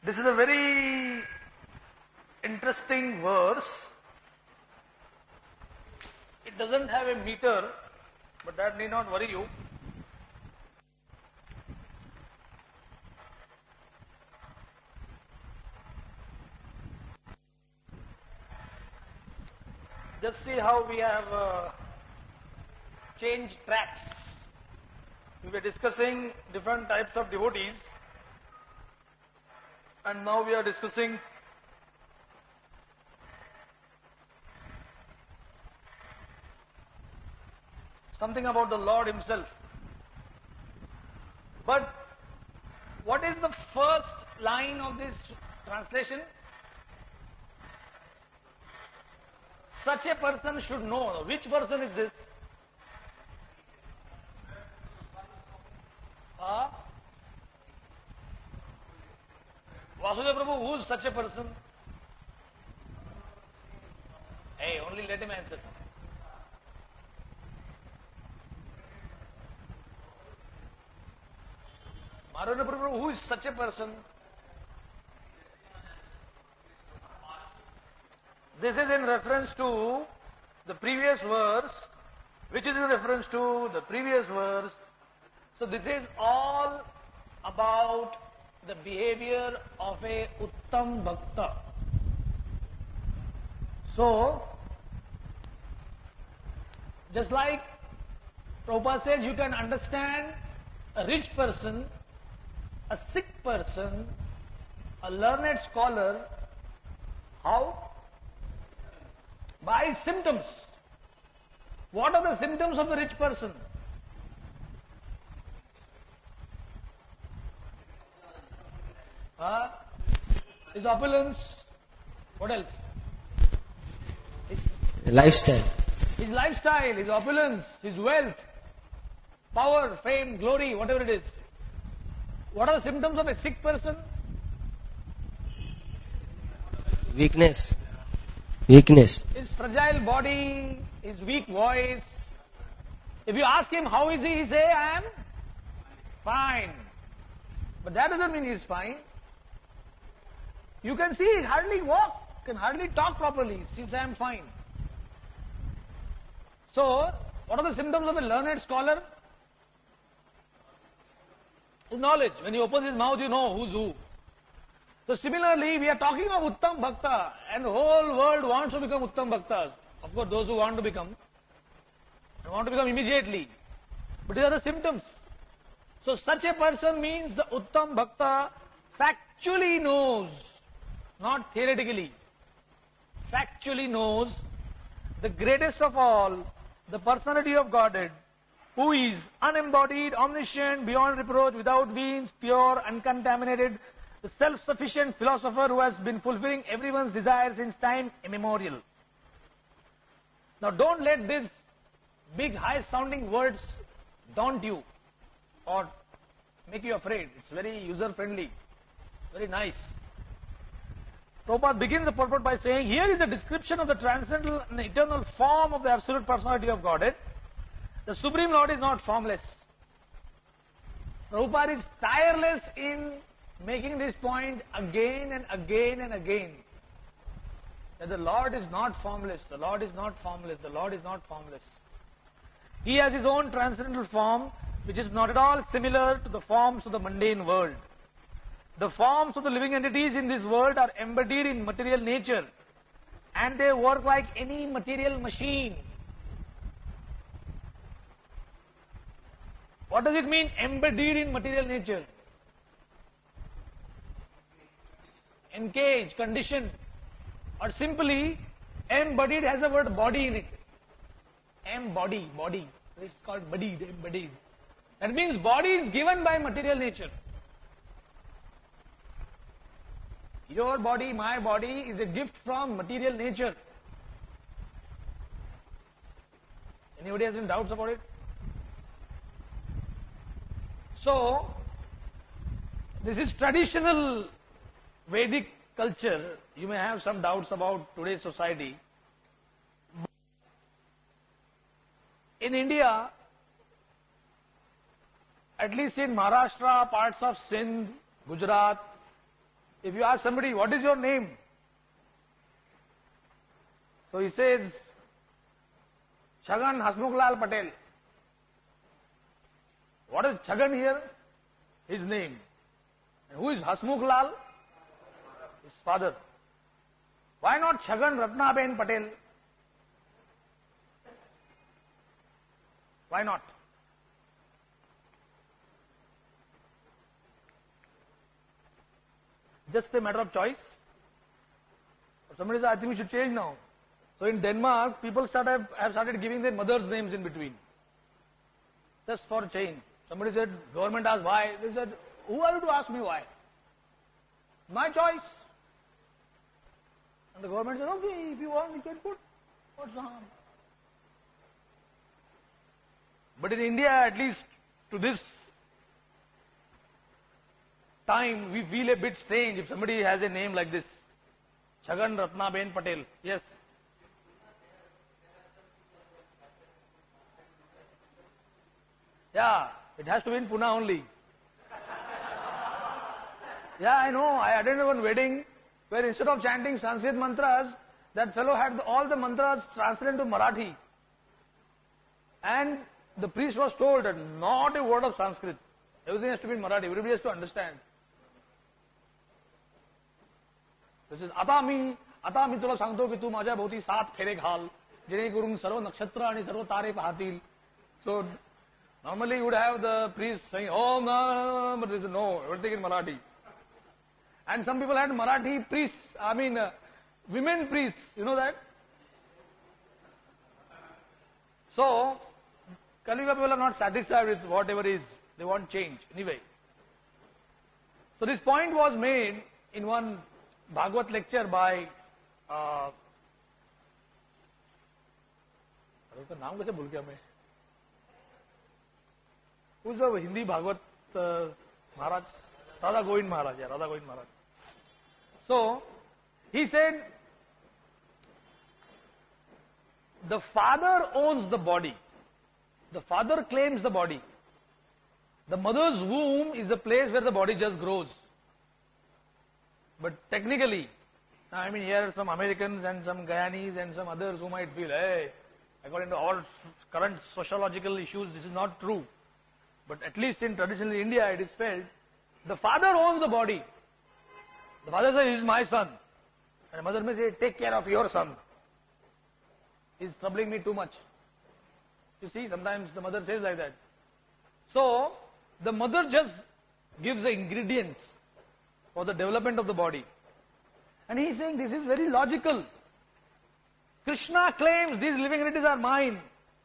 This is a very interesting verse. It doesn't have a meter, but that need not worry you. Just see how we have changed tracks. We were discussing different types of devotees, and now we are discussing something about the Lord Himself. But what is the first line of this translation? Such a person should know. Which person is this? Vasudeva Prabhu, who is such a person? Hey, only let him answer. Narayana Prabhu, who is such a person? This is in reference to the previous verse, which is in reference to the previous verse. So this is all about the behavior of a Uttam Bhakta. So, just like Prabhupada says, you can understand a rich person, a sick person, a learned scholar. How? By symptoms. What are the symptoms of the rich person? His opulence. What else? Lifestyle. His lifestyle, his opulence, his wealth, power, fame, glory, whatever it is. What are the symptoms of a sick person? Weakness. Weakness. His fragile body, his weak voice. If you ask him how is he say, I am fine. But that doesn't mean he is fine. You can see he hardly walk, can hardly talk properly. He says, I am fine. So, what are the symptoms of a learned scholar? His knowledge. When he opens his mouth, you know who's who. So similarly, we are talking of Uttam Bhakta, and the whole world wants to become Uttam Bhaktas. Of course, those who want to become, they want to become immediately. But these are the symptoms. So such a person means the Uttam Bhakta factually knows, not theoretically, factually knows the greatest of all, the personality of Godhead, who is unembodied, omniscient, beyond reproach, without beings, pure, uncontaminated, the self-sufficient philosopher who has been fulfilling everyone's desire since time immemorial. Now don't let these big high-sounding words daunt you or make you afraid. It's very user-friendly, very nice. Prabhupada begins the purport by saying, here is a description of the transcendental and eternal form of the absolute personality of Godhead. The Supreme Lord is not formless. Prabhupada is tireless in making this point again and again and again. That the Lord is not formless, the Lord is not formless, the Lord is not formless. He has His own transcendental form, which is not at all similar to the forms of the mundane world. The forms of the living entities in this world are embodied in material nature, and they work like any material machine. What does it mean, embodied in material nature? Encaged, conditioned, or simply embodied has a word body in it. Embody, body. It's called bodied, embodied. That means body is given by material nature. Your body, my body is a gift from material nature. Anybody has any doubts about it? So, this is traditional Vedic culture. You may have some doubts about today's society. In India, at least in Maharashtra, parts of Sindh, Gujarat, If you ask somebody, what is your name? So he says, Chhagan Hasmukhlal Patel. What is Chhagan here? His name. And who is Hasmukhlal? His father. Why not Chhagan Ratnaben Patel? Why not? Just a matter of choice. Somebody says, I think we should change now. So in Denmark, people have started giving their mothers' names in between. Just for change. Somebody said, government asked why. They said, who are you to ask me why? My choice. And the government said, okay, if you want, you can put. What's the harm? But in India, at least to this time, we feel a bit strange if somebody has a name like this. Chhagan Ratnaben Patel. Yes. Yeah, it has to be in Pune only. Yeah, I know. I attended one wedding where instead of chanting Sanskrit mantras, that fellow had all the mantras translated into Marathi. And the priest was told that not a word of Sanskrit. Everything has to be in Marathi. Everybody has to understand. This is आता मी तुला सांगतो की तू माझ्या भोवती 7 फेरे घाल जेणेकरून सर्व नक्षत्र आणि सर्व तारे पाहतील. So normally you would have the priest saying, oh no, but this is no, everything in Marathi. And some people had Marathi priests, women priests, you know that? So, Kaliuga people are not satisfied with whatever is, they want change anyway. So this point was made in one Bhagavad lecture by, नाम कैसे भूल गया मैं? Who's a Hindi Bhagavad Maharaj? Radha Govind Maharaj, yeah, Radha Govind Maharaj. So, he said, the father owns the body. The father claims the body. The mother's womb is the place where the body just grows. But technically, here are some Americans and some Guyanese and some others who might feel, hey, according to all current sociological issues, this is not true. But at least in traditional India, it is felt, the father owns the body. The father says, he is my son. And the mother may say, take care of your son. He is troubling me too much. You see, sometimes the mother says like that. So, the mother just gives the ingredients for the development of the body. And he is saying, this is very logical. Krishna claims these living entities are mine.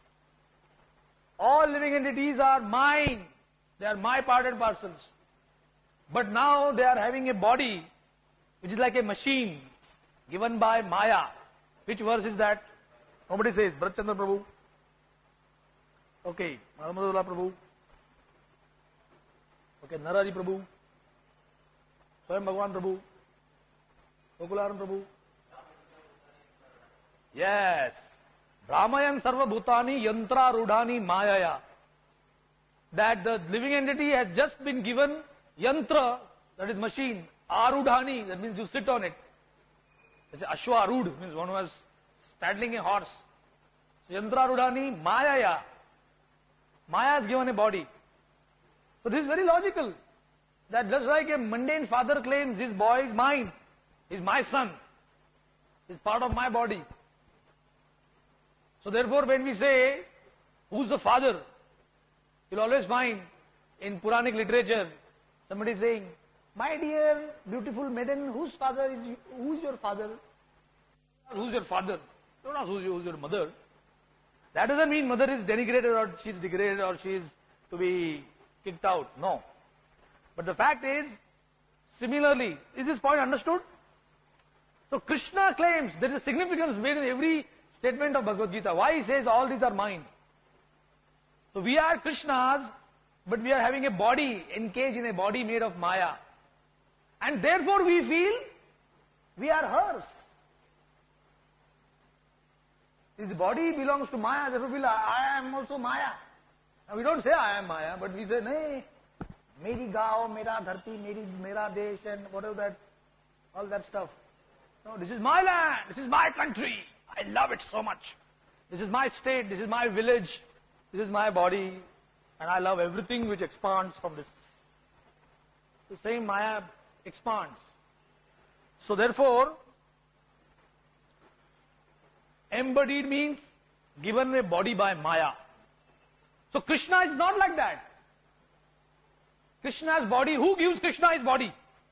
All living entities are mine. They are my part and parcels. But now they are having a body which is like a machine given by Maya. Which verse is that? Nobody says. Bharat Chandra Prabhu. Okay. Madhamadula Prabhu. Okay. Narari Prabhu. Swayam Bhagwan Prabhu. Gokularam Prabhu. Yes. Brahmayan Sarva Bhutani Yantra Rudhani Mayaya. That the living entity has just been given yantra, that is machine. Arudhani, that means you sit on it. Ashwa Arudh means one who was straddling a horse. So Yantra Rudhani Mayaya. Maya has given a body. So this is very logical. That just like a mundane father claims his boy is mine, is my son, is part of my body. So therefore when we say, who's the father? You'll always find in Puranic literature, somebody saying, my dear beautiful maiden, whose father is you? Who is your father? Who's your father? Don't ask who's your mother. That doesn't mean mother is denigrated or she is degraded or she is to be kicked out. No. But the fact is, similarly, is this point understood? So Krishna claims there is a significance made in every statement of Bhagavad Gita. Why he says all these are mine? So we are Krishna's, but we are having a body, encaged in a body made of Maya. And therefore we feel we are hers. This body belongs to Maya, therefore we feel I am also Maya. Now we don't say I am Maya, but we say, nahi, meri gaon, mera dharti, mera desh and whatever that all that stuff. No, this is my land, this is my country, I love it so much. This is my state, this is my village, this is my body, and I love everything which expands from this. The same Maya expands. So therefore, embodied means given a body by Maya. So Krishna is not like that. Krishna's body, who gives Krishna his body?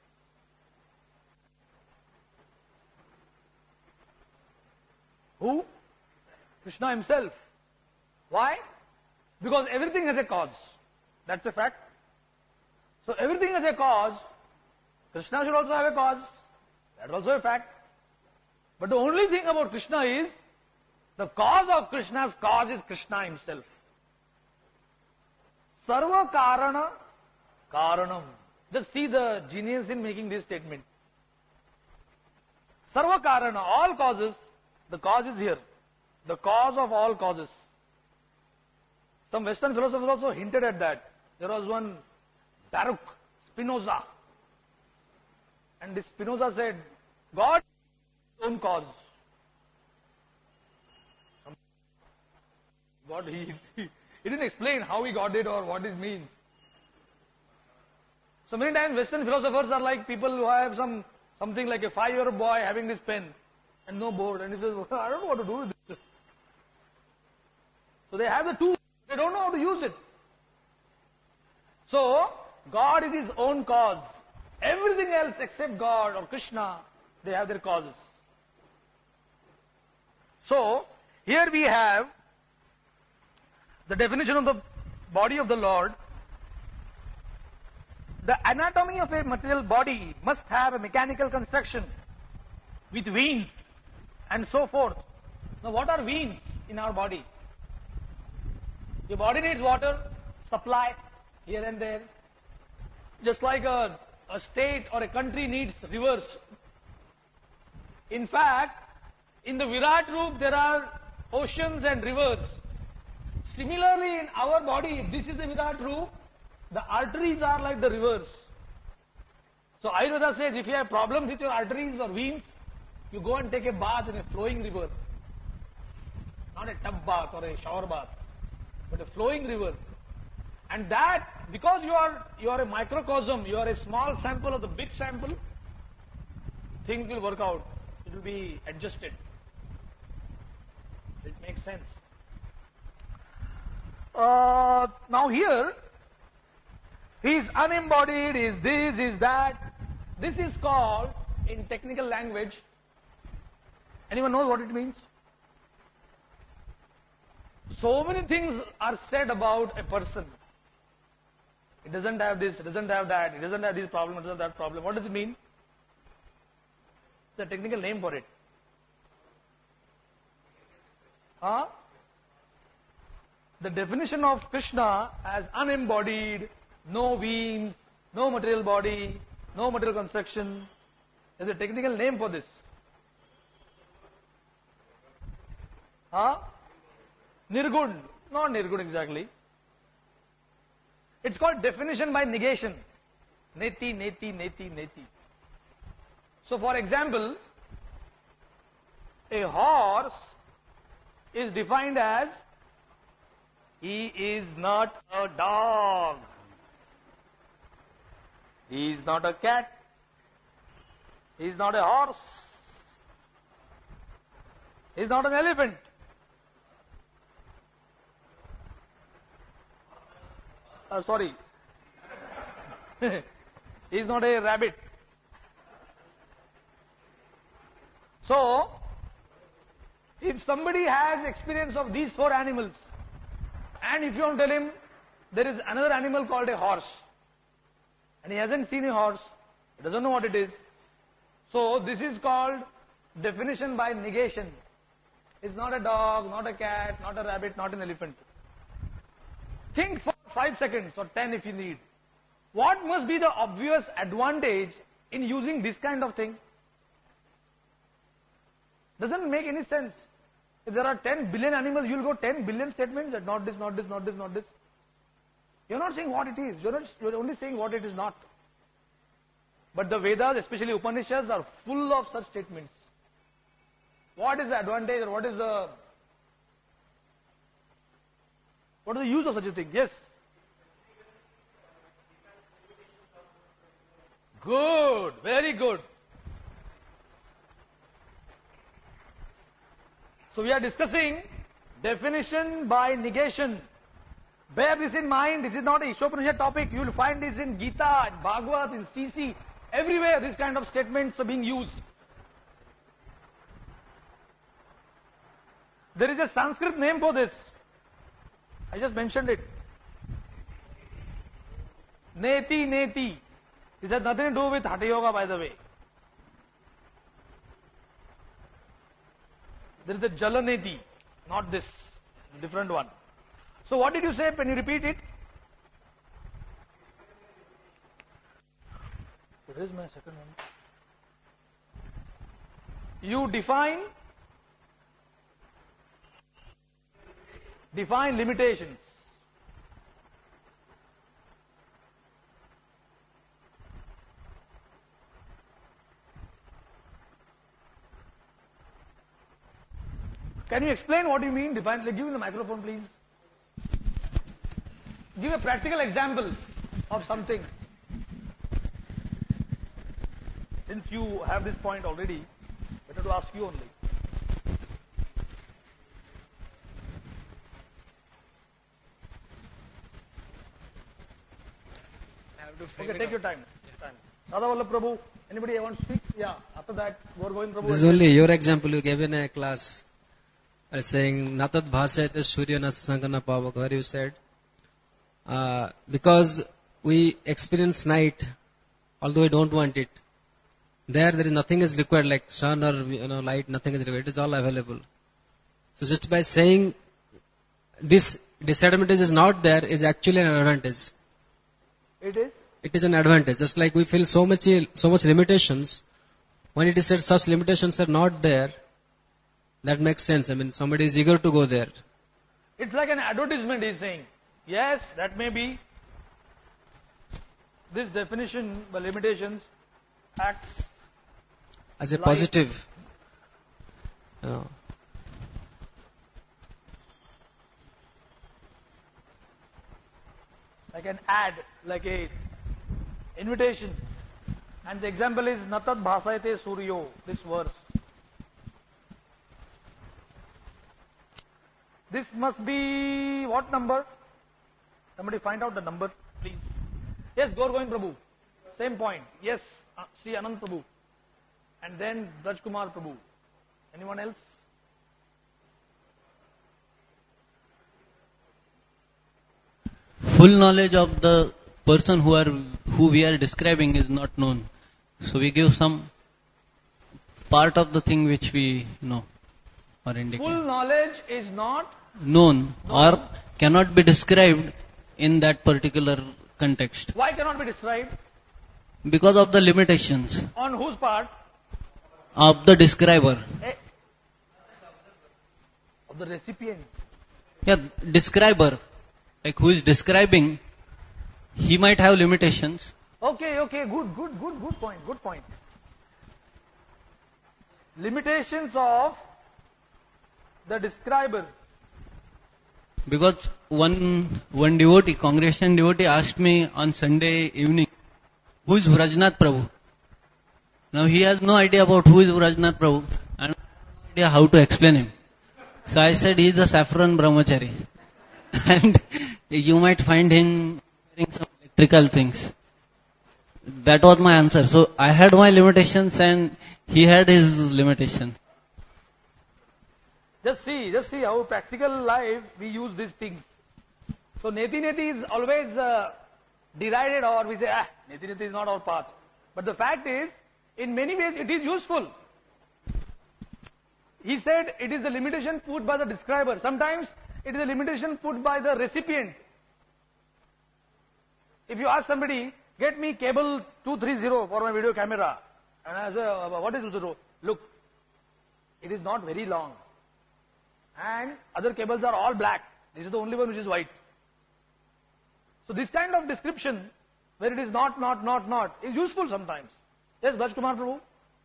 Who? Krishna himself. Why? Because everything has a cause. That's a fact. So everything has a cause. Krishna should also have a cause. That's also a fact. But the only thing about Krishna is, the cause of Krishna's cause is Krishna himself. Sarva Karana Karanam. Just see the genius in making this statement. Sarva Karana, all causes, the cause is here. The cause of all causes. Some Western philosophers also hinted at that. There was one Baruch Spinoza. And this Spinoza said, God is his own cause. God, he didn't explain how he got it or what it means. So many times Western philosophers are like people who have something like a 5-year-old boy having this pen and no board, and he says, well, I don't know what to do with this. So they have the tool, they don't know how to use it. So God is his own cause. Everything else except God or Krishna, they have their causes. So here we have the definition of the body of the Lord. The anatomy of a material body must have a mechanical construction with veins and so forth. Now what are veins in our body? Your body needs water, supply here and there. Just like a state or a country needs rivers. In fact, in the Virat Roop there are oceans and rivers. Similarly, in our body, if this is a Virat Roop, the arteries are like the rivers. So Ayurveda says if you have problems with your arteries or veins, you go and take a bath in a flowing river. Not a tub bath or a shower bath, but a flowing river. And that, because you are a microcosm, you are a small sample of the big sample, things will work out. It will be adjusted. It makes sense. Now here, he is unembodied, is this, is that. This is called, in technical language, anyone knows what it means? So many things are said about a person. It doesn't have this, it doesn't have that, it doesn't have this problem, it doesn't have that problem. What does it mean? It's a technical name for it. The definition of Krishna as unembodied, no veins, no material body, no material construction, there's a technical name for this. Nirgun. Not Nirgun exactly. It's called definition by negation. Neti, neti, neti, neti. So for example, a horse is defined as, he is not a dog. He is not a cat. He is not a horse. He is not an elephant. Sorry. He is not a rabbit. So, if somebody has experience of these 4 animals, and if you want to tell him there is another animal called a horse, and he hasn't seen a horse, he doesn't know what it is. So this is called definition by negation. It's not a dog, not a cat, not a rabbit, not an elephant. Think for 5 seconds or 10 if you need. What must be the obvious advantage in using this kind of thing? Doesn't make any sense. If there are 10 billion animals, you will go 10 billion statements that not this, not this, not this, not this. You're not saying what it is. You're only saying what it is not. But the Vedas, especially Upanishads, are full of such statements. What is the advantage or what is the use of such a thing? Yes. Good, very good. So we are discussing definition by negation. Bear this in mind, this is not a Ishopanishad topic. You will find this in Gita, in Bhagavad, in CC, everywhere these kind of statements are being used. There is a Sanskrit name for this. I just mentioned it. Neti, neti. This has nothing to do with Hatha Yoga, by the way. There is a Jalaneti, not this, different one. So what did you say? Can you repeat it? Where is my second one? You define limitations. Can you explain what you mean? Define. Give me the microphone, please. Give a practical example of something. Since you have this point already, better to ask you only. Okay, take your time. Radha Vallabh Prabhu, anybody want to speak? Yeah, after that, Gaur Govind Prabhu. This is only your example you gave in a class. Saying, Natad bhasayate surya nasangana pavak, where you said, because we experience night, although we don't want it. There is nothing is required, like sun or light, nothing is required. It is all available. So just by saying this disadvantage is not there is actually an advantage. It is? It is an advantage. Just like we feel so much limitations, when it is said such limitations are not there, that makes sense. I mean, somebody is eager to go there. It's like an advertisement, he's saying. Yes, that may be. This definition by limitations acts as a positive. Like an ad, like a invitation. And the example is Natad bhasayate suryo, this verse. This must be what number? Somebody find out the number, please. Yes, Gaur Govind Prabhu. Same point. Yes, Sri Anand Prabhu. And then Braj Kumar Prabhu. Anyone else? Full knowledge of the person who we are describing is not known. So we give some part of the thing which we know or indicate. Full knowledge is not known or cannot be described in that particular context. Why cannot be described? Because of the limitations. On whose part? Of the describer. Of the recipient. Yeah, describer. Like who is describing, he might have limitations. Okay, good point. Limitations of the describer. Because one devotee, congregation devotee asked me on Sunday evening, who is Vrajnath Prabhu? Now he has no idea about who is Vrajnath Prabhu and no idea how to explain him. So I said he is a saffron brahmachari. And you might find him wearing some electrical things. That was my answer. So I had my limitations and he had his limitations. Just see how practical life we use these things. So neti is always derided, or we say, neti is not our path. But the fact is, in many ways it is useful. He said it is the limitation put by the describer. Sometimes it is a limitation put by the recipient. If you ask somebody, get me cable 230 for my video camera. And I say, what is 230? Look, it is not very long. And other cables are all black. This is the only one which is white. So this kind of description, where it is not, is useful sometimes. Yes, Braj Kumar Prabhu.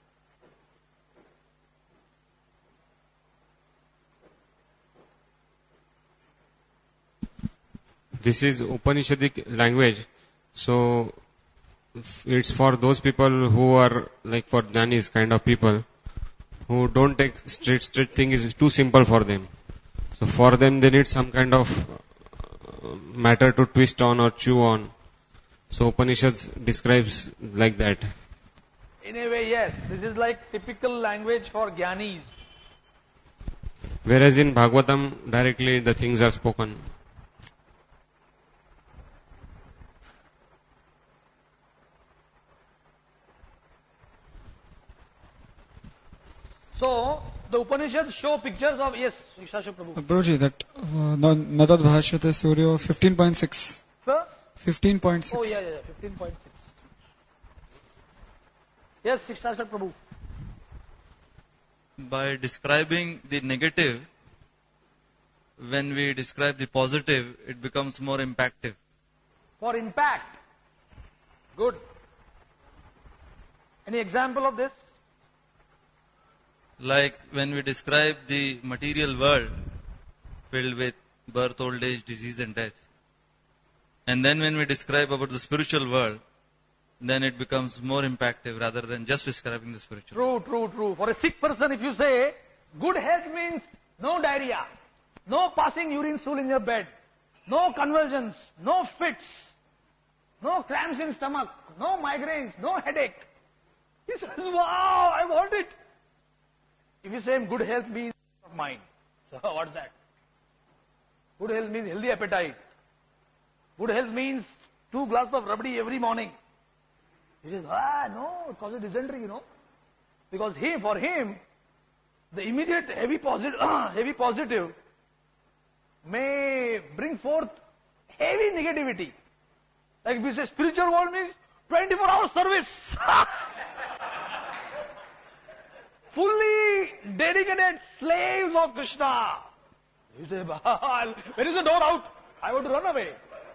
This is Upanishadic language, so it's for those people who are like for Jnanis kind of people, who don't take straight thing is too simple for them. So for them they need some kind of matter to twist on or chew on. So Upanishads describes like that. In a way, yes. This is like typical language for Jnanis. Whereas in Bhagavatam directly the things are spoken. So, the Upanishads show pictures of, yes, Shashak Prabhu. Prabhuji, that Natad Bhashyate Suryo 15.6. Sir? 15.6. Oh, yeah, 15.6. Yes, Shashak Prabhu. By describing the negative, when we describe the positive, it becomes more impactful. For impact. Good. Any example of this? Like when we describe the material world filled with birth, old age, disease and death. And then when we describe about the spiritual world, then it becomes more impactful rather than just describing the spiritual. True. For a sick person, if you say, good health means no diarrhea, no passing urine stool in your bed, no convulsions, no fits, no cramps in stomach, no migraines, no headache. He says, wow, I want it. If you say good health means of mind, so what's that? Good health means healthy appetite. Good health means 2 glasses of rabdi every morning. He says, no, it causes dysentery, Because for him, the immediate heavy positive may bring forth heavy negativity. Like if we say spiritual world means 24-hour service. Fully dedicated slaves of Krishna. You say, where is the door out? I want to run away.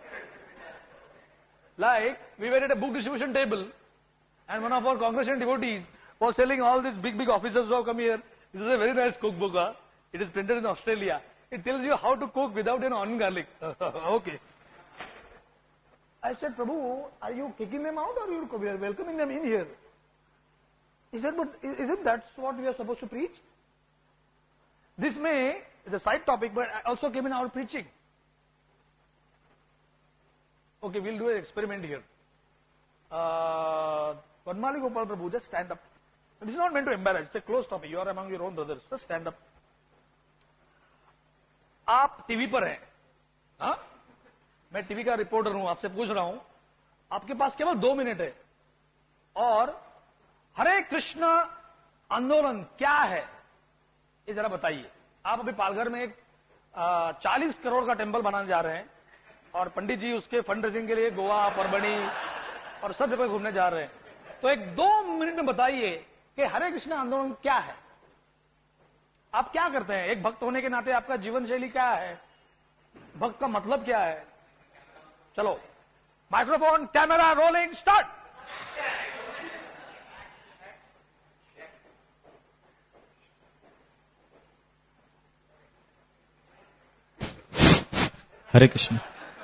Like, we were at a book distribution table, and one of our Congregation devotees was telling all these big officers who have come here, this is a very nice cookbook. It is printed in Australia. It tells you how to cook without onion garlic. Okay. I said, Prabhu, are you kicking them out or you are welcoming them in here? He said, but isn't that what we are supposed to preach? This is a side topic, but also came in our preaching. Okay, we'll do an experiment here. Vanmali Gopal Prabhu, just stand up. This is not meant to embarrass, it's a close topic. You are among your own brothers. Just stand up. आप TV पर हैं, हाँ? मैं TV का reporter हूं, आपसे पूछ रहा हूं, आपके पास केवल 2 मिनट है और हरे कृष्ण आंदोलन क्या है ये जरा बताइए। आप अभी पालघर में एक 40 करोड़ का टेम्पल बनाने जा रहे हैं और पंडित जी उसके फंड रेजिंग के लिए गोवा, परभणी और सब जगह घूमने जा रहे हैं, तो एक 2 मिनट में बताइए कि हरे कृष्ण आंदोलन क्या है, आप क्या करते हैं, एक भक्त होने के नाते आपका जीवन शैली क्या है, भक्त का मतलब क्या है। चलो microphone, camera rolling, start. Hare Krishna.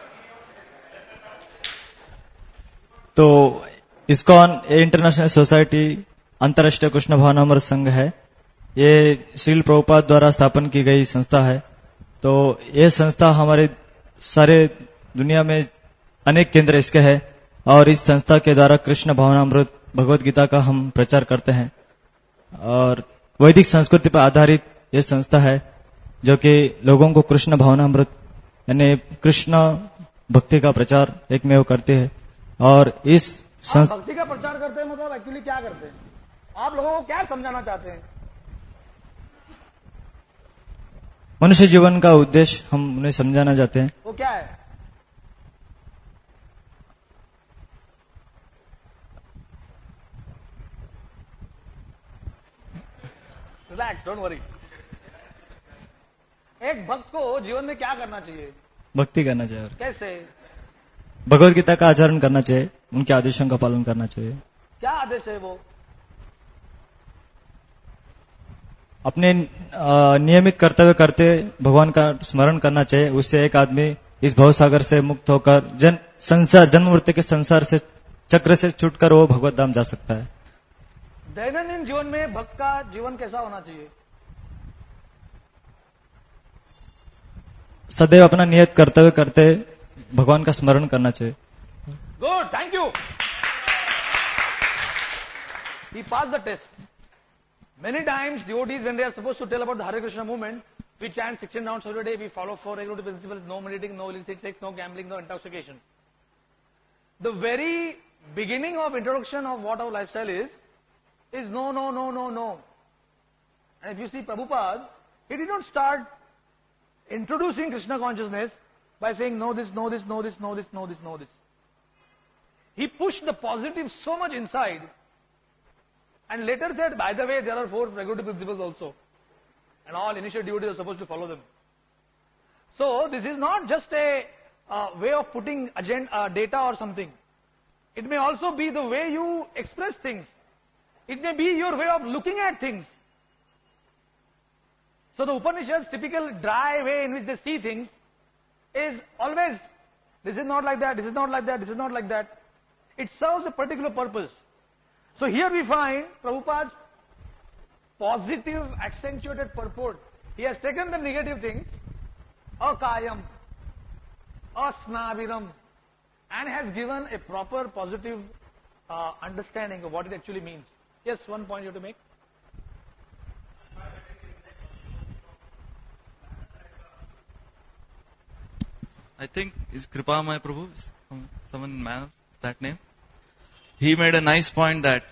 तो इस्कॉन इंटरनेशनल सोसाइटी अंतर्राष्ट्रीय कृष्ण भावनामृत संघ है, ये श्रील प्रभुपाद द्वारा स्थापन की गई संस्था है। तो ये संस्था हमारे सारे दुनिया में अनेक केंद्र इसके हैं और इस संस्था के द्वारा कृष्ण भावनामृत भगवत गीता का हम प्रचार करते हैं और वैदिक संस्कृति पर आधारित ये संस्था है जो कि लोगों को कृष्ण भावनामृत यानी कृष्ण भक्ति का प्रचार एकमेव करते हैं। और इस भक्ति का प्रचार करते हैं मतलब एक्चुअली क्या करते हैं, आप लोगों को क्या समझाना चाहते हैं? मनुष्य जीवन का उद्देश्य हम उन्हें समझाना चाहते हैं। वो क्या है? Relax, don't worry. एक भक्त को जीवन में क्या करना चाहिए? भक्ति करना चाहिए। कैसे? भगवत गीता का आचरण करना चाहिए, उनके आदेशों का पालन करना चाहिए। क्या आदेश है वो? अपने नियमित कर्तव्य करते भगवान का स्मरण करना चाहिए, उससे एक आदमी इस भवसागर से मुक्त होकर जन्म मृत्यु के संसार से चक्र से छूटकर वो भगवत धाम जा सकता है। दैनंदिन जीवन में भक्त का जीवन कैसा होना चाहिए? सदैव अपना नियत कर्तव्य करते भगवान का स्मरण करना चाहिए। Good, thank you. He passed the test. Many times devotees, when they are supposed to tell about the Hare Krishna movement, we chant 16 rounds every day, we follow 4 regulative principles, no meditating, no illicit sex, no gambling, no intoxication. The very beginning of introduction of what our lifestyle is no, no, no, no, no. And if you see Prabhupada, he did not start introducing Krishna consciousness by saying no this, no this, no this, no this, no this, no this. He pushed the positive so much inside and later said, by the way, there are 4 regulative principles also. And all initial devotees are supposed to follow them. So, this is not just a way of putting data or something. It may also be the way you express things. It may be your way of looking at things. So the Upanishads' typical dry way in which they see things is always, this is not like that, this is not like that, this is not like that. It serves a particular purpose. So here we find Prabhupada's positive, accentuated purport. He has taken the negative things, akayam, asnaviram, and has given a proper positive understanding of what it actually means. Yes, one point you have to make. I think is Kripamaya Prabhu, someone man of that name. He made a nice point that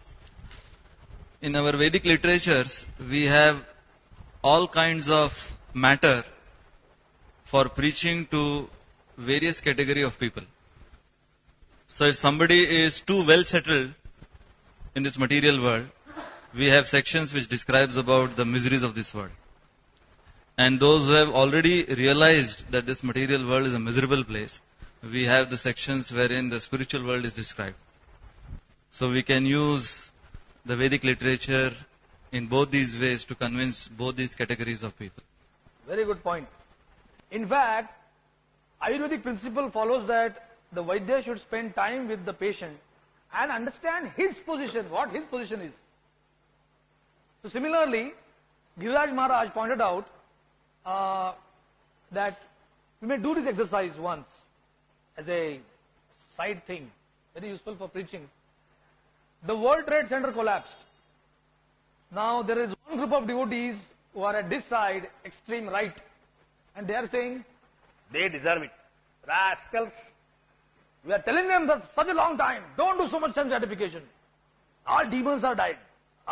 in our Vedic literatures, we have all kinds of matter for preaching to various category of people. So if somebody is too well settled in this material world, we have sections which describes about the miseries of this world. And those who have already realized that this material world is a miserable place, we have the sections wherein the spiritual world is described. So we can use the Vedic literature in both these ways to convince both these categories of people. Very good point. In fact, Ayurvedic principle follows that the Vaidya should spend time with the patient and understand his position, what his position is. So similarly, Giriraj Maharaj pointed out that we may do this exercise once as a side thing, very useful for preaching. The World Trade Center collapsed. Now there is one group of devotees who are at this side, extreme right, and they are saying, they deserve it. Rascals. We are telling them that such a long time, don't do so much sense gratification. All demons are dead.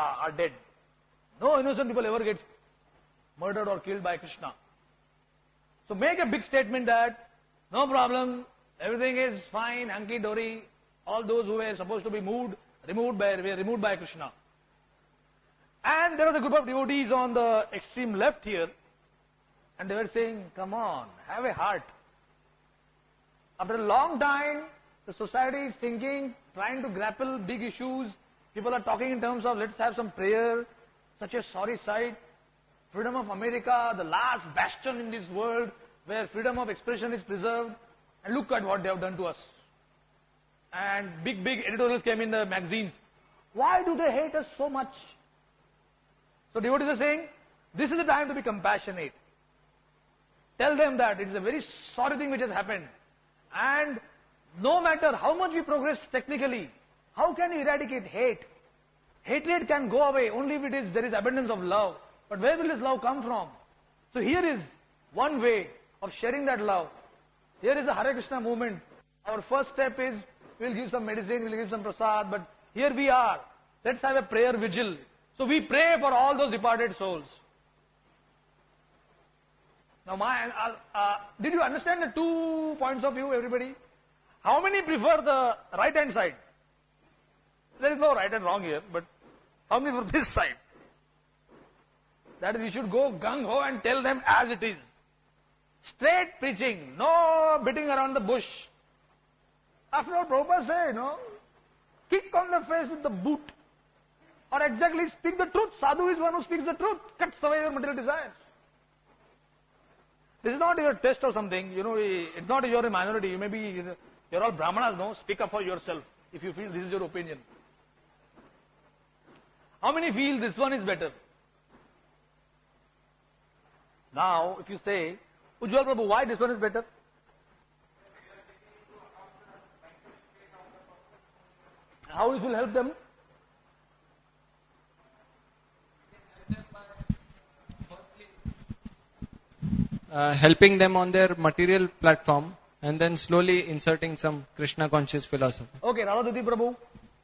No innocent people ever gets murdered or killed by Krishna. So make a big statement that, no problem, everything is fine, hunky-dory, all those who were supposed to be were removed by Krishna. And there was a group of devotees on the extreme left here, and they were saying, come on, have a heart. After a long time, the society is thinking, trying to grapple big issues. People are talking in terms of, let's have some prayer. Such a sorry sight. Freedom of America, the last bastion in this world where freedom of expression is preserved. And look at what they have done to us. And big editorials came in the magazines. Why do they hate us so much? So devotees are saying, this is the time to be compassionate. Tell them that it is a very sorry thing which has happened. And no matter how much we progress technically, how can we eradicate hate? Hatred can go away only if there is abundance of love. But where will this love come from? So here is one way of sharing that love. Here is the Hare Krishna movement. Our first step is, we'll give some medicine, we'll give some prasad, but here we are. Let's have a prayer vigil. So we pray for all those departed souls. Now, did you understand the 2 points of view, everybody? How many prefer the right-hand side? There is no right and wrong here, but how many for this side? That we should go gung-ho and tell them as it is. Straight preaching, no beating around the bush. After all, Prabhupada said, kick on the face with the boot. Or exactly speak the truth. Sadhu is one who speaks the truth, cuts away your material desires. This is not your test or something. It's not you're a minority. You may be, you're all Brahmanas, no? Speak up for yourself if you feel this is your opinion. How many feel this one is better? Now, if you say, Ujjwal Prabhu, why this one is better? How it will help them? Helping them on their material platform and then slowly inserting some Krishna conscious philosophy. Okay, Radha Prabhu.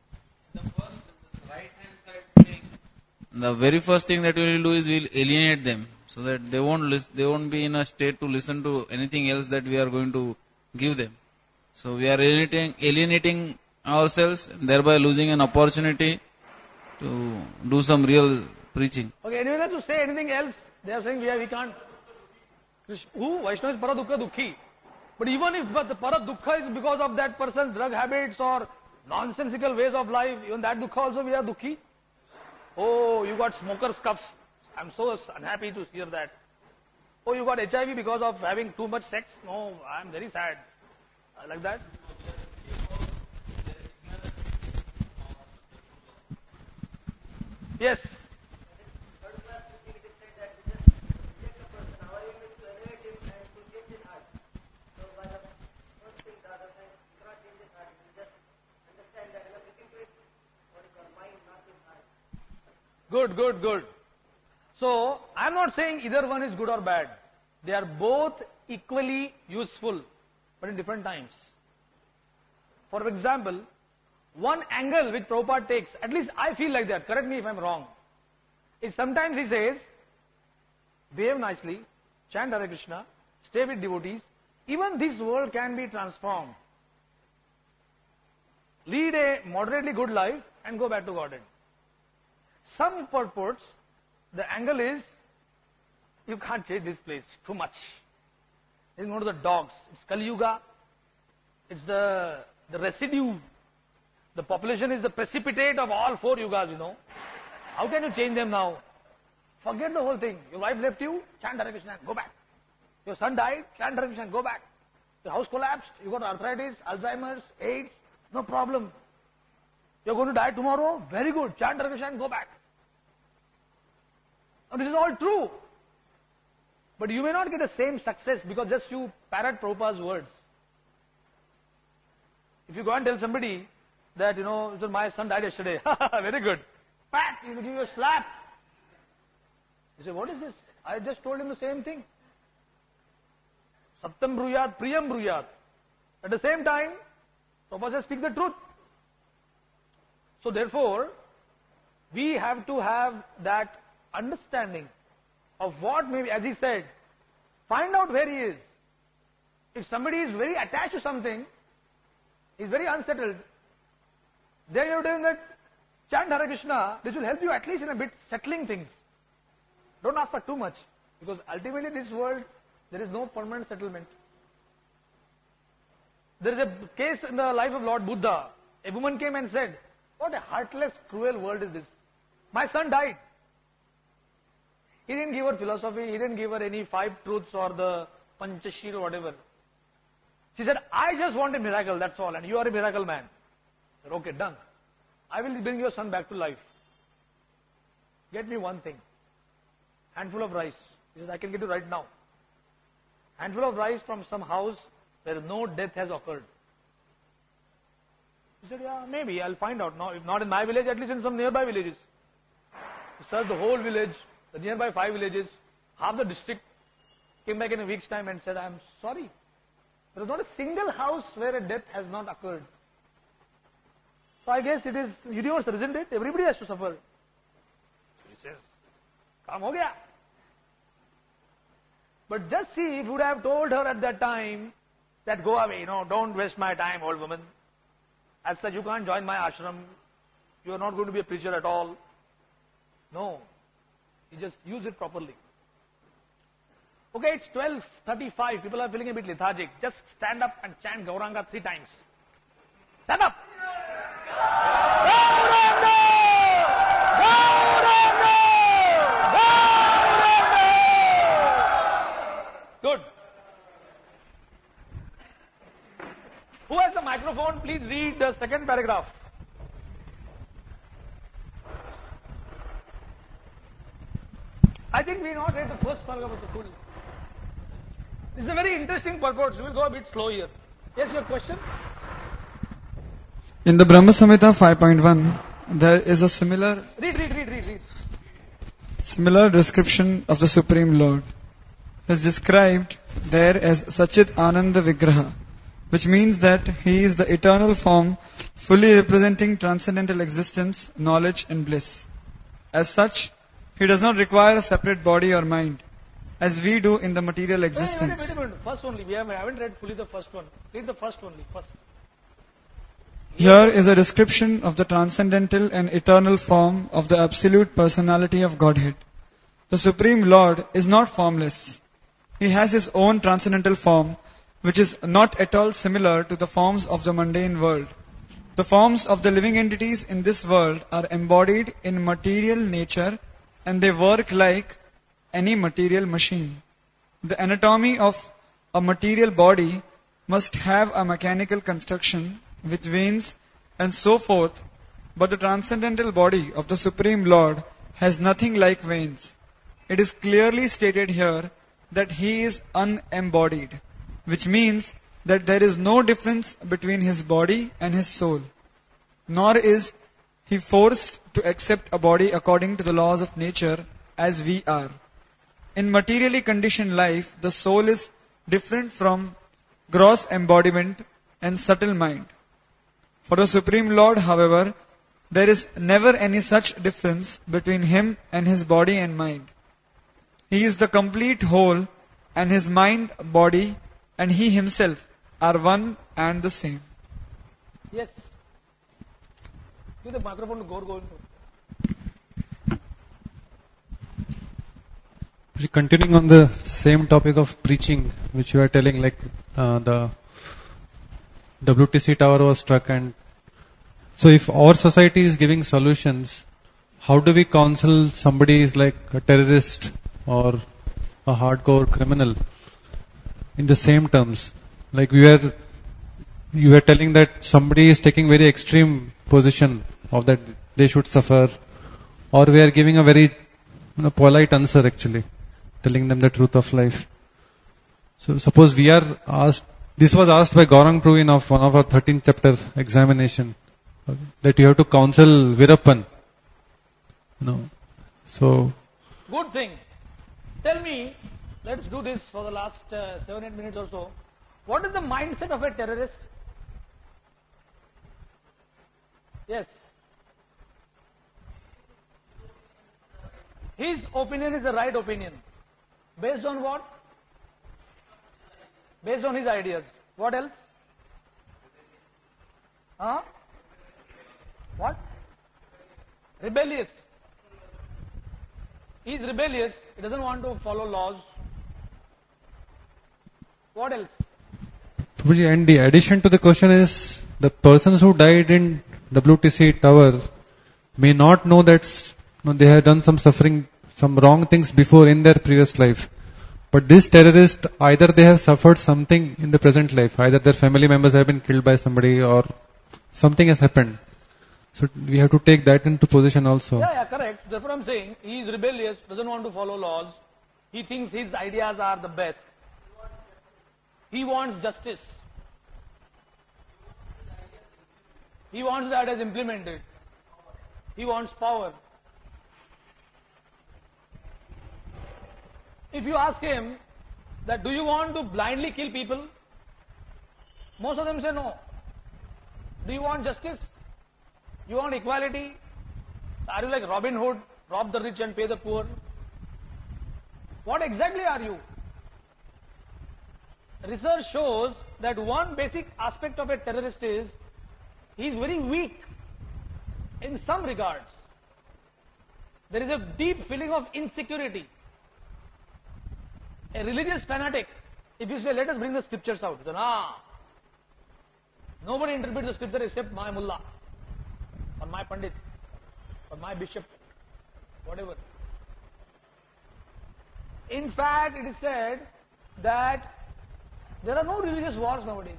The very first thing that we will do is we will alienate them so that they won't be in a state to listen to anything else that we are going to give them. So we are alienating ourselves, thereby losing an opportunity to do some real preaching. Okay, anyone has to say anything else? They are saying we can't. Who? Vaishnava is paradukha dukhi. But even if the paradukha is because of that person's drug habits or nonsensical ways of life, even that dukha also we are dukhi. Oh, you got smoker's cuff. I'm so unhappy to hear that. Oh, you got HIV because of having too much sex. No, I'm very sad. Like that. Yes. Good. So, I'm not saying either one is good or bad. They are both equally useful, but in different times. For example, one angle which Prabhupada takes, at least I feel like that, correct me if I'm wrong, is sometimes he says, behave nicely, chant Hare Krishna, stay with devotees, even this world can be transformed. Lead a moderately good life and go back to Godhead. Some purports, the angle is, you can't change this place, too much. You can go to the dogs. It's Kali Yuga. It's the residue. The population is the precipitate of all 4 yugas, How can you change them now? Forget the whole thing. Your wife left you, chant Hare Krishna, go back. Your son died, chant Hare Krishna, go back. Your house collapsed, you got arthritis, Alzheimer's, AIDS, no problem. You're going to die tomorrow, very good, chant Hare Krishna and go back. Now this is all true. But you may not get the same success because just you parrot Prabhupada's words. If you go and tell somebody that, my son died yesterday, very good. Pat, he will give you a slap. You say, what is this? I just told him the same thing. Satyam bruyat, priyam bruyat. At the same time, Prabhupada says, speak the truth. So therefore, we have to have that understanding of what maybe, as he said, find out where he is. If somebody is very attached to something, is very unsettled, then you have to tell him that chant Hare Krishna, this will help you at least in a bit settling things. Don't ask for too much, because ultimately in this world, there is no permanent settlement. There is a case in the life of Lord Buddha. A woman came and said, what a heartless, cruel world is this. My son died. He didn't give her philosophy, he didn't give her any 5 truths or the Panchashir or whatever. She said, I just want a miracle, that's all, and you are a miracle man. I said, okay, done. I will bring your son back to life. Get me one thing. Handful of rice. He says, I can get you right now. Handful of rice from some house where no death has occurred. He said, yeah, maybe, I'll find out now. If not in my village, at least in some nearby villages. He searched the whole village, the nearby 5 villages, half the district, came back in a week's time and said, I'm sorry. There is not a single house where a death has not occurred. So I guess it is universal, isn't it? Everybody has to suffer. So he says, Kaam ho gaya. But just see, if you would have told her at that time that go away, don't waste my time, old woman. As such, you can't join my ashram. You are not going to be a preacher at all. No. You just use it properly. Okay, it's 12:35. People are feeling a bit lethargic. Just stand up and chant Gauranga 3 times. Stand up. Good. Who has a microphone, please read the second paragraph. I think we not read the first paragraph of the full. This is a very interesting purport. So we'll go a bit slow here. Yes, your question? In the Brahma Samhita 5.1, there is a similar Read. similar description of the Supreme Lord. He is described there as Sachit Ananda Vigraha, which means that he is the eternal form, fully representing transcendental existence, knowledge and bliss. As such, he does not require a separate body or mind, as we do in the material existence. Wait. First only. We haven't read fully the first one. Read the first only. First. Here is a description of the transcendental and eternal form of the absolute personality of Godhead. The Supreme Lord is not formless. He has his own transcendental form, which is not at all similar to the forms of the mundane world. The forms of the living entities in this world are embodied in material nature, and they work like any material machine. The anatomy of a material body must have a mechanical construction with veins and so forth, but the transcendental body of the Supreme Lord has nothing like veins. It is clearly stated here that he is unembodied, which means that there is no difference between his body and his soul, nor is he forced to accept a body according to the laws of nature as we are. In materially conditioned life, the soul is different from gross embodiment and subtle mind. For the Supreme Lord, however, there is never any such difference between him and his body and mind. He is the complete whole, and his mind, body, and he himself are one and the same. Yes. Give the microphone to Gaur. Continuing on the same topic of preaching, which you are telling, like the WTC tower was struck, and so if our society is giving solutions, how do we counsel somebody is like a terrorist or a hardcore criminal in the same terms? Like you were telling that somebody is taking very extreme position of that they should suffer, or we are giving a very polite answer actually, telling them the truth of life. So suppose we are asked, this was asked by Gaurang Prabhu in one of our 13th chapter examination, that you have to counsel Virappan. So good thing. Tell me, let's do this for the last 7-8 minutes or so. What is the mindset of a terrorist? Yes. His opinion is the right opinion. Based on what? Based on his ideas. What else? Huh? What? Rebellious. He is rebellious. He doesn't want to follow laws. What else? And the addition to the question is, the persons who died in WTC tower may not know that they have done some suffering, some wrong things before in their previous life. But this terrorist, either they have suffered something in the present life, either their family members have been killed by somebody or something has happened. So we have to take that into position also. Yeah, correct. That's what I'm saying. He is rebellious, doesn't want to follow laws. He thinks his ideas are the best. He wants justice. He wants the ideas implemented. He wants power. If you ask him that do you want to blindly kill people, most of them say no. Do you want justice? You want equality? Are you like Robin Hood, rob the rich and pay the poor? What exactly are you? Research shows that one basic aspect of a terrorist is he is very weak in some regards. There is a deep feeling of insecurity. A religious fanatic, if you say, let us bring the scriptures out, then nobody interprets the scripture except my mullah. my Pandit, or my bishop, whatever. In fact, it is said that there are no religious wars nowadays.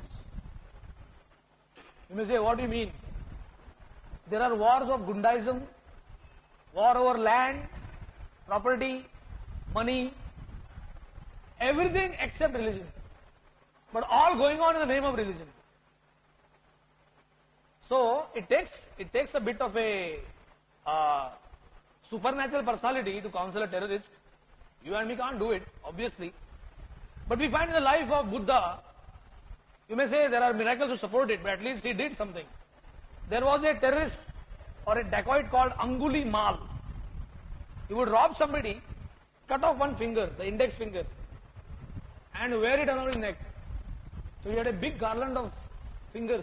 You may say, what do you mean? There are wars of Gundaism, war over land, property, money, everything except religion. But all going on in the name of religion. So, it takes a bit of a supernatural personality to counsel a terrorist. You and me can't do it, obviously. But we find in the life of Buddha, you may say there are miracles to support it, but at least he did something. There was a terrorist or a dacoit called Anguli Mal. He would rob somebody, cut off one finger, the index finger, and wear it around his neck. So he had a big garland of fingers.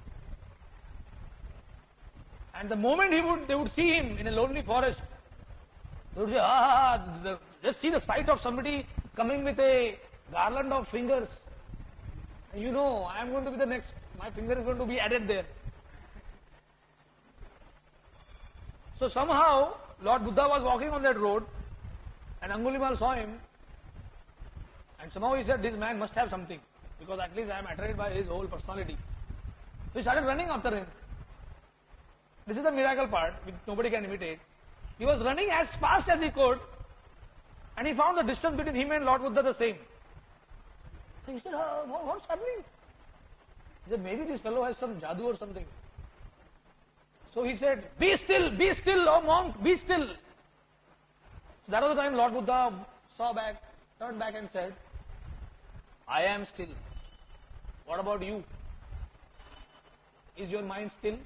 And the moment they would see him in a lonely forest, they would say, just see the sight of somebody coming with a garland of fingers. And you know, I am going to be the next. My finger is going to be added there. So somehow, Lord Buddha was walking on that road, and Angulimal saw him, and somehow he said, this man must have something, because at least I am attracted by his whole personality. So he started running after him. This is the miracle part, which nobody can imitate. He was running as fast as he could, and he found the distance between him and Lord Buddha the same. So he said, what's happening? He said, maybe this fellow has some jadoo or something. So he said, be still, oh monk, be still. So that was the time Lord Buddha turned back and said, I am still. What about you? Is your mind still?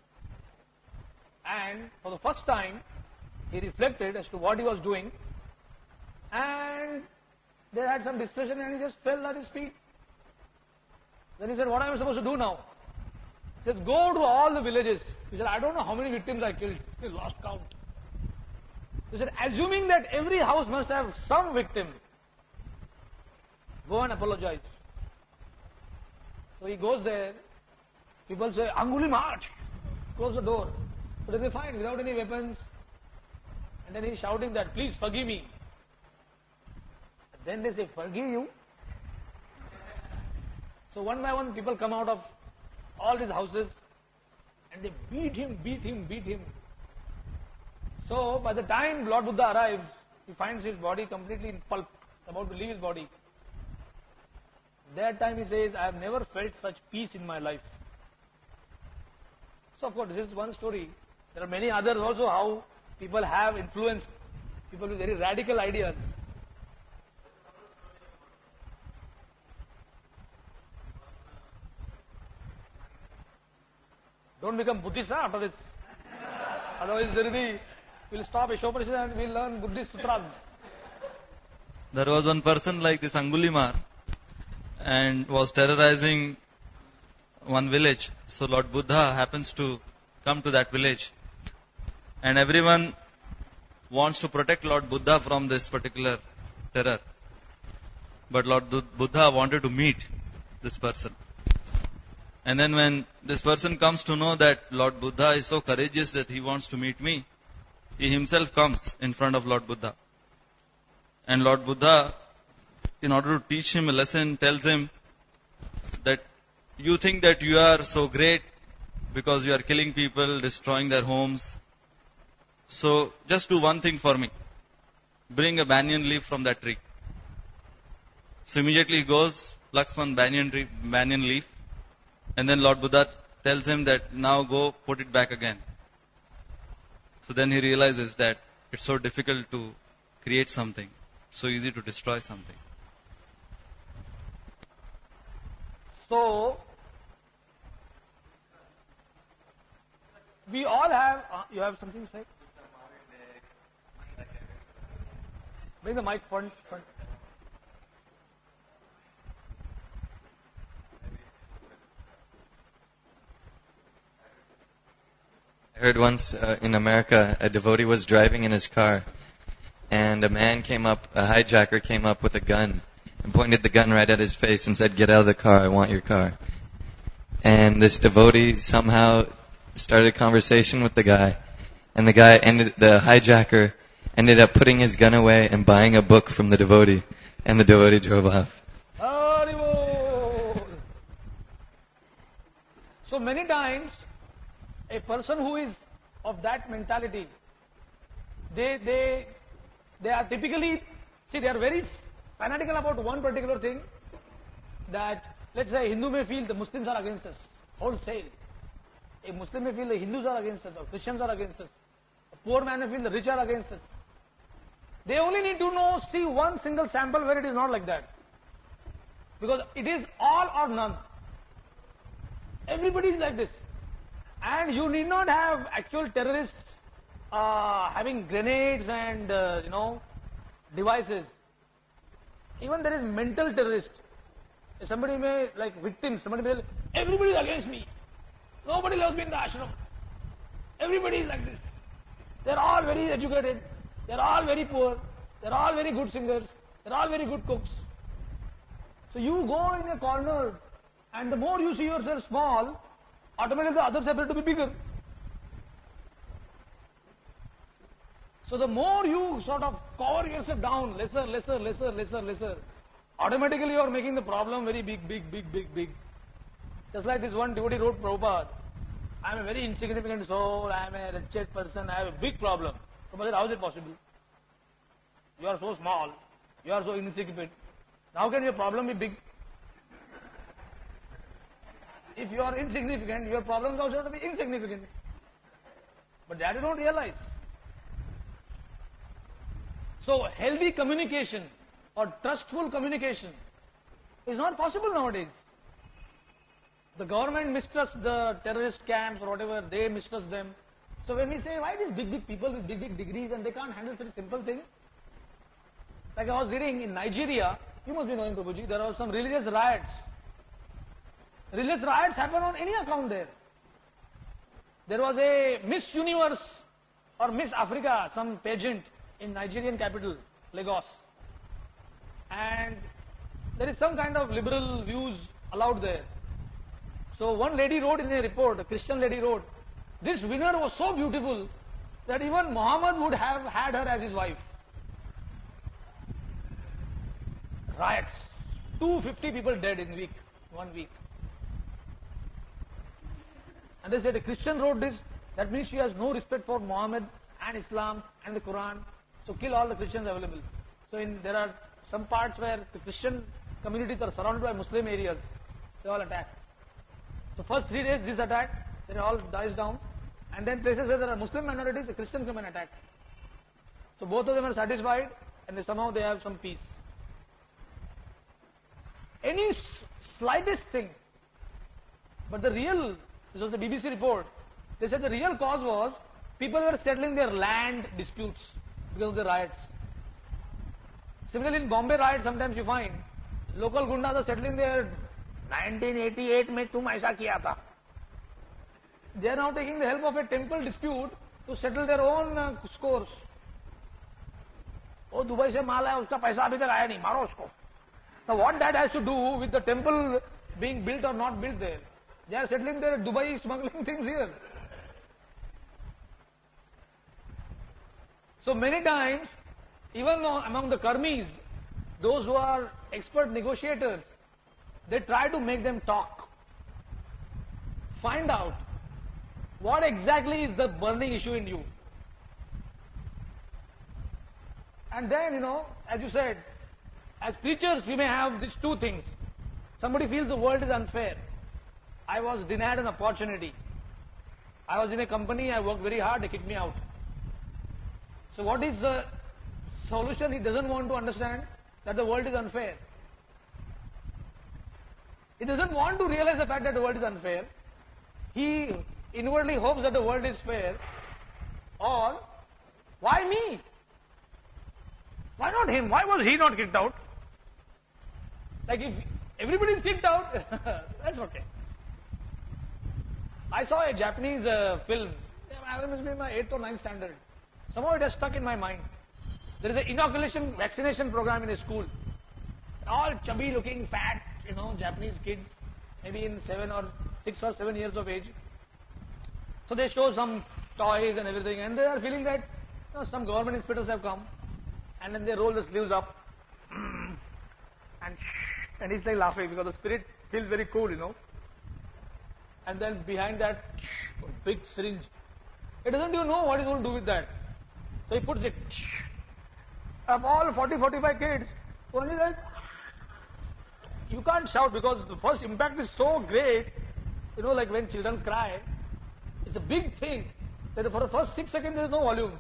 And for the first time, he reflected as to what he was doing, and they had some discussion, and he just fell at his feet. Then he said, what am I supposed to do now? He says, go to all the villages. He said, I don't know how many victims I killed. He lost count. He said, assuming that every house must have some victim, go and apologize. So he goes there. People say, Anguli March. Close the door. But they find without any weapons. And then he's shouting that, please forgive me. And then they say, forgive you? So one by one people come out of all these houses and they beat him. So by the time Lord Buddha arrives, he finds his body completely in pulp, about to leave his body. That time he says, I have never felt such peace in my life. So of course this is one story. There are many others also how people have influenced people with very radical ideas. Don't become Buddhist after this. Otherwise we'll stop Ishopanishad and we'll learn Buddhist sutras. There was one person like this Angulimar and was terrorizing one village. So Lord Buddha happens to come to that village. And everyone wants to protect Lord Buddha from this particular terror. But Lord Buddha wanted to meet this person. And then when this person comes to know that Lord Buddha is so courageous that he wants to meet me, he himself comes in front of Lord Buddha. And Lord Buddha, in order to teach him a lesson, tells him that you think that you are so great because you are killing people, destroying their homes. So just do one thing for me. Bring a banyan leaf from that tree. So immediately he goes, plucks one banyan leaf, and then Lord Buddha tells him that now go put it back again. So then he realizes that it's so difficult to create something, so easy to destroy something. So, we all have, you have something to say? Bring the mic front. I heard once in America, a devotee was driving in his car, and a hijacker came up with a gun, and pointed the gun right at his face and said, "Get out of the car, I want your car." And this devotee somehow started a conversation with the guy, and the hijacker ended up putting his gun away and buying a book from the devotee, and the devotee drove off. Haribol. So many times, a person who is of that mentality, they are typically, they are very fanatical about one particular thing, that, let's say, a Hindu may feel the Muslims are against us, wholesale. A Muslim may feel the Hindus are against us, or Christians are against us. A poor man may feel the rich are against us. They only need to see one single sample where it is not like that. Because it is all or none. Everybody is like this. And you need not have actual terrorists having grenades and, devices. Even there is mental terrorist. Somebody may, like victims, somebody may, everybody is against me. Nobody loves me in the ashram. Everybody is like this. They're all very educated. They're all very poor. They're all very good singers. They're all very good cooks. So you go in a corner, and the more you see yourself small, automatically the others appear to be bigger. So the more you sort of cover yourself down, lesser, automatically you are making the problem very big. Just like this one devotee wrote Prabhupada, I am a very insignificant soul, I am a wretched person, I have a big problem. Prabhupada said, how is it possible? You are so small, you are so insignificant. How can your problem be big? If you are insignificant, your problems also have to be insignificant. But that you don't realize. So healthy communication or trustful communication is not possible nowadays. The government mistrusts the terrorist camps or whatever, they mistrust them. So when we say, why these big people with big degrees and they can't handle such a simple thing? Like I was reading in Nigeria, you must be knowing Prabhuji, there are some religious riots. Religious riots happen on any account there. There was a Miss Universe or Miss Africa, some pageant in Nigerian capital, Lagos. And there is some kind of liberal views allowed there. So one lady wrote in a report, a Christian lady wrote, this winner was so beautiful that even Muhammad would have had her as his wife. Riots. 250 people dead in 1 week. And they said a Christian wrote this, that means she has no respect for Muhammad and Islam and the Quran. So kill all the Christians available. So there are some parts where the Christian communities are surrounded by Muslim areas. They all attack. So first 3 days this attack, then it all dies down. And then places where there are Muslim minorities, the Christians come and attack. So both of them are satisfied and somehow they have some peace. Any slightest thing. But this was the BBC report, they said the real cause was people were settling their land disputes because of the riots. Similarly in Bombay riots, sometimes you find local gundas are settling their 1988 mein tum aisa kiya tha. They are now taking the help of a temple dispute to settle their own scores. Oh, Dubai se maal hai, uska paisa abhi tak aaya nahi, maro usko. Now what that has to do with the temple being built or not built there? They are settling their Dubai smuggling things here. So many times, even among the karmis, those who are expert negotiators, they try to make them talk. Find out what exactly is the burning issue in you. And then, as you said, as preachers, we may have these two things. Somebody feels the world is unfair. I was denied an opportunity. I was in a company, I worked very hard, they kicked me out. So what is the solution? He doesn't want to understand that the world is unfair. He doesn't want to realize the fact that the world is unfair. He inwardly hopes that the world is fair. Or, why me? Why not him? Why was he not kicked out? Like if everybody is kicked out, that's okay. I saw a Japanese film. I must be in my 8th or 9th standard. Somehow it has stuck in my mind. There is an inoculation vaccination program in a school. All chubby looking, fat, Japanese kids, maybe in 6 or 7 years of age. So they show some toys and everything, and they are feeling that some government inspectors have come, and then they roll the sleeves up, and he's like laughing because the spirit feels very cool. And then behind that, big syringe. He doesn't even know what he's going to do with that. So he puts it. Of all 40-45 kids, only that you can't shout because the first impact is so great. Like when children cry, it's a big thing. That for the first 6 seconds there is no volume.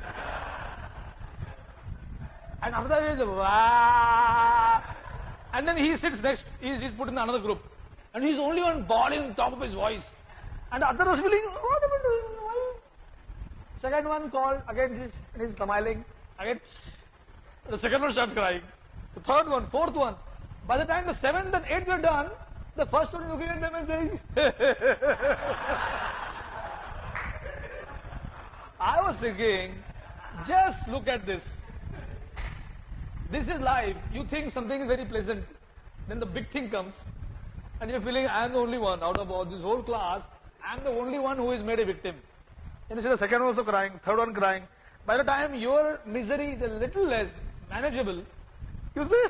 And after that there is wah. And then he sits next, he's put in another group. And he's only on bawling on top of his voice. And the other was feeling, what am I doing? Why? Second one called, again he's smiling. Again, the second one starts crying. The third one, fourth one. By the time the seventh and eighth were done, the first one is looking at them and saying, I was thinking, just look at this. This is life. You think something is very pleasant. Then the big thing comes. And you're feeling, I am the only one out of all this whole class. I am the only one who is made a victim. And you see the second one also crying, third one crying. By the time your misery is a little less manageable, you see?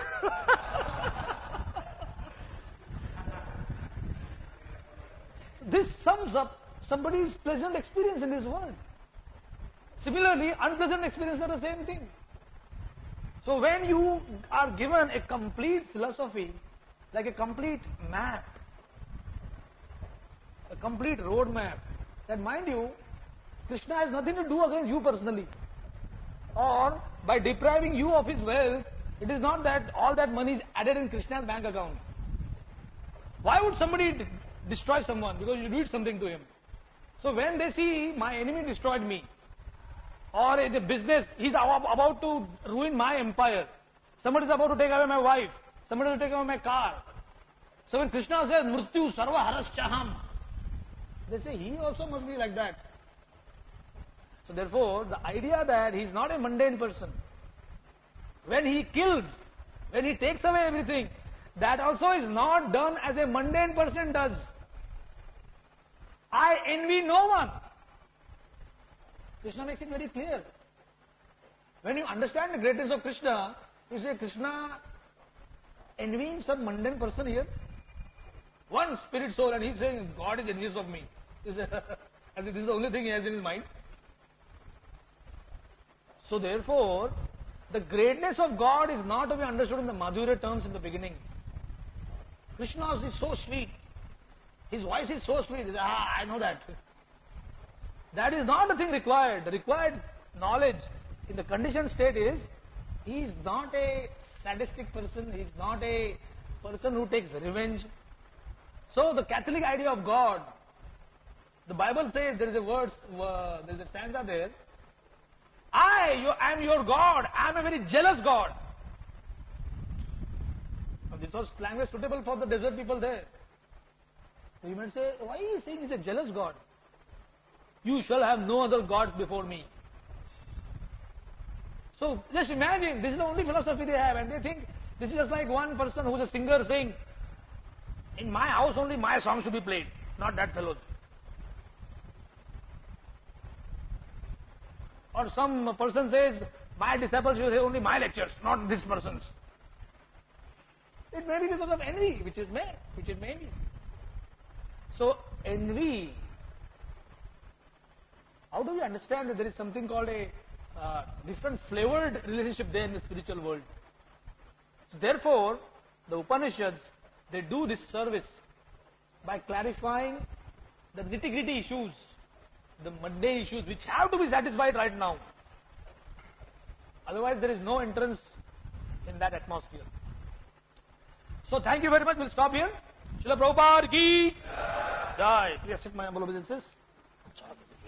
This sums up somebody's pleasant experience in this world. Similarly, unpleasant experiences are the same thing. So when you are given a complete philosophy, like a complete map, a complete road map, that mind you, Krishna has nothing to do against you personally. Or by depriving you of his wealth, it is not that all that money is added in Krishna's bank account. Why would somebody destroy someone? Because you did something to him. So when they see my enemy destroyed me, or in a business, he's about to ruin my empire. Somebody is about to take away my wife. Somebody will take away my car. So when Krishna says, Mrityu sarva haraschaham, they say he also must be like that. So therefore, the idea that he is not a mundane person, when he kills, when he takes away everything, that also is not done as a mundane person does. I envy no one. Krishna makes it very clear. When you understand the greatness of Krishna, you say, Krishna envying some mundane person here? One spirit soul, and he's saying, God is envious of me. As if this is the only thing he has in his mind. So therefore, the greatness of God is not to be understood in the Madhurya terms in the beginning. Krishna is so sweet. His voice is so sweet. I know that. That is not the thing required. The required knowledge in the conditioned state is, he is not a sadistic person, he is not a person who takes revenge. So the Catholic idea of God, the Bible says, there is a stanza there, I am your God, I am a very jealous God. Now, this was language suitable for the desert people there. So you might say, why is he saying he's a jealous God? You shall have no other gods before me. So just imagine, this is the only philosophy they have, and they think this is just like one person who is a singer saying, in my house only my song should be played, not that fellow's. Or some person says, my disciples should hear only my lectures, not this person's. It may be because of envy, which it may be. So envy, how do we understand that there is something called a different flavored relationship there in the spiritual world? So therefore, the Upanishads, they do this service by clarifying the nitty-gritty issues, the mundane issues which have to be satisfied right now. Otherwise there is no entrance in that atmosphere. So thank you very much. We'll stop here. Srila Prabhupada ki jai. Please accept my humble obeisances.